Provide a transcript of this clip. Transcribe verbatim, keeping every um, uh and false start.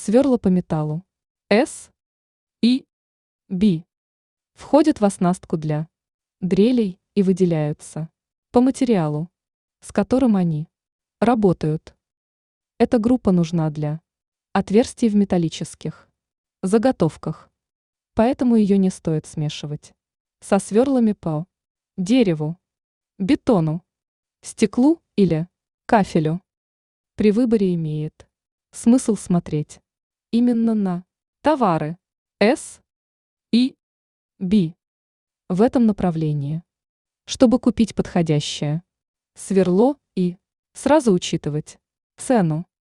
Сверла по металлу. С и Б входят в оснастку для дрелей и выделяются по материалу, с которым они работают. Эта группа нужна для отверстий в металлических заготовках, поэтому ее не стоит смешивать со сверлами по дереву, бетону, стеклу или кафелю. При выборе имеет смысл смотреть именно на товары С и Б в этом направлении, чтобы купить подходящее сверло и сразу учитывать цену.